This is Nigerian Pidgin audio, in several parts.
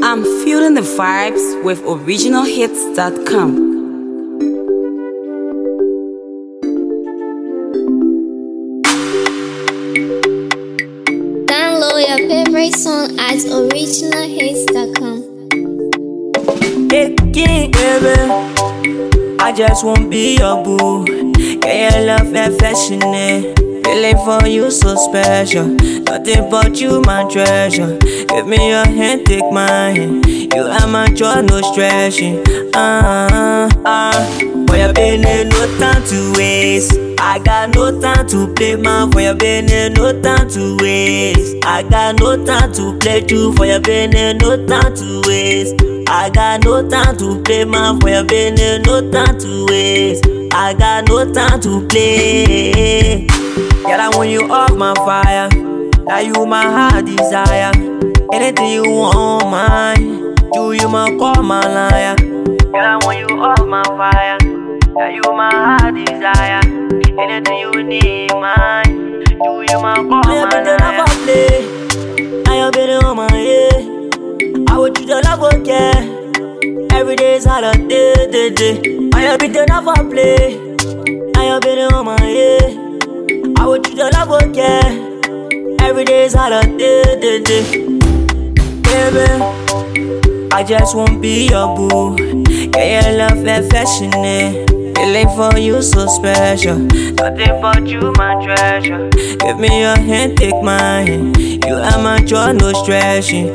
I'm feeling the vibes with originalhits.com. Download your favorite song at originalhits.com. Hey, king, baby, I just won't be your boo. Yeah, your love affectionate. Feeling for you so special. Nothing but you, my treasure. Give me your hand, take my hand. You are my joy, no stressing. For your business, no time to waste. I got no time to play, man. For your business, no time to waste. I got no time to play you. For your business, no time to waste. I got no time to play, man. For your business, no time to waste. I got no time to play. Girl, I want you off my fire. Now you my heart desire. Anything you want, mine. You my call, my liar. Girl, I want you off my fire. Now you my heart desire. Anything you need, mine. You my call, my liar. I have play. I have been on my head. I would you the love again. Every day's holiday, day. I have been never play. I have been on my head. I would you the love again. Every day's holiday, day. Baby, I just won't be your boo. Yeah, your love affectionate. Feeling for you so special. Nothing but you, my treasure. Give me your hand, take my hand. You are my joy, no stressing.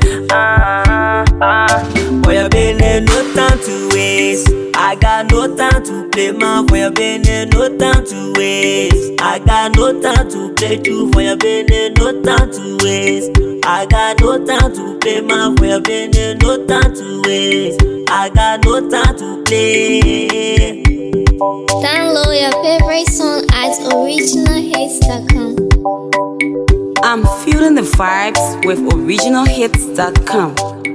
For your business, no time to waste. I got no time to play, man. For your business, no time to waste. I got no time to play you. For your business, no time to waste. I got no time to play, man. For your business, no time to waste. I got no time to play. Download your favorite song at originalhits.com. I'm feeling the vibes with originalhits.com.